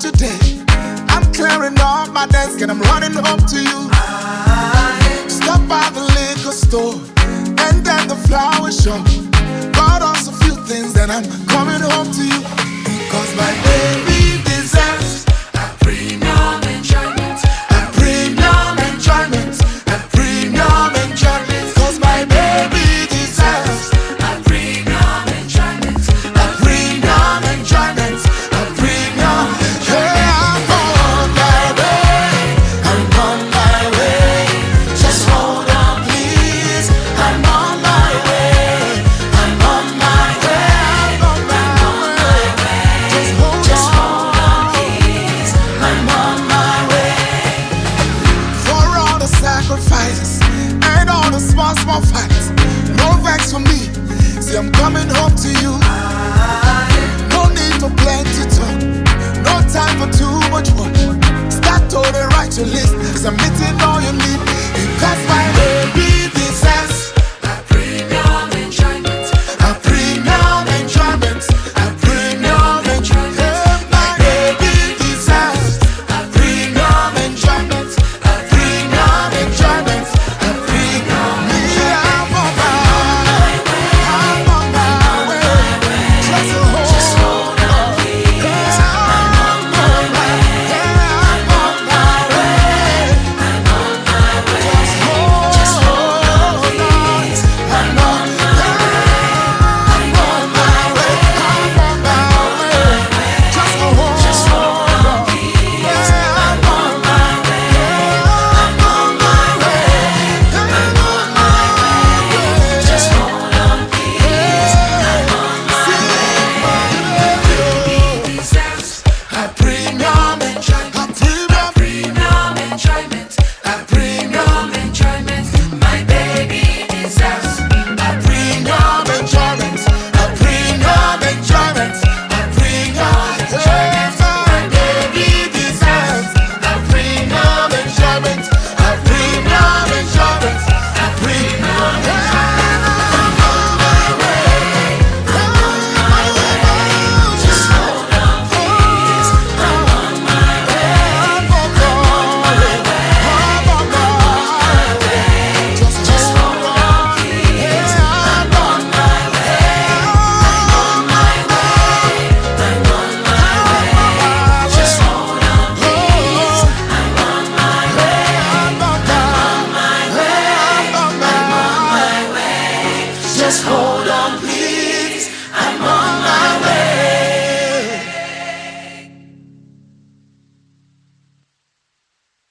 today. I'm clearing off my desk and I'm running home to you. Stop by the liquor store and then the flower shop. Bought us a few things, then I'm coming home to you. Because my baby deserves a premium enjoyment, a premium enjoyment, a premium enjoyment. Because my baby deserves a premium enjoyment, a premium enjoyment, a premium. Yeah, I'm on my way, I'm on my way. Just hold on, please. I'm on my way, I'm on my way, I'm on my way. Just hold on, please. I'm on my way. For all the sacrifices and all the small fights, no vex for me. See, I'm coming home to you. No need for plenty talk, no time for too much work. Start to write your list, submitting all you need. Because my baby deserves a premium enjoyment, a premium enjoyment, a premium enjoyment. Yeah, my baby deserves a premium enjoyment, a premium enjoyment, a premium. Me, I'm on my way. Just hold on, please. I'm on my way. Yeah, I'm on my way. Just hold on, please. I'm on my way. I'm on my way. Just hold on. Yeah, I'm on my way. I'm on my way. I'm on my way. Just hold on, please. I'm on my way. Deserves a premium enjoyment, a premium enjoyment, a premium enjoyment. My baby deserves a premium enjoyment, a premium enjoyment, a premium enjoyment. My baby deserves a premium enjoyment, a premium enjoyment, a premium enjoyment. I'm on my way, I'm on my way. Just hold on, please. I'm on my way, I'm on my way, I'm on my way. Just hold on, please. I'm on my way, I'm on my way, I'm on my way. Just hold on, please. I'm on my way, I'm on my way, I'm on my way. Just hold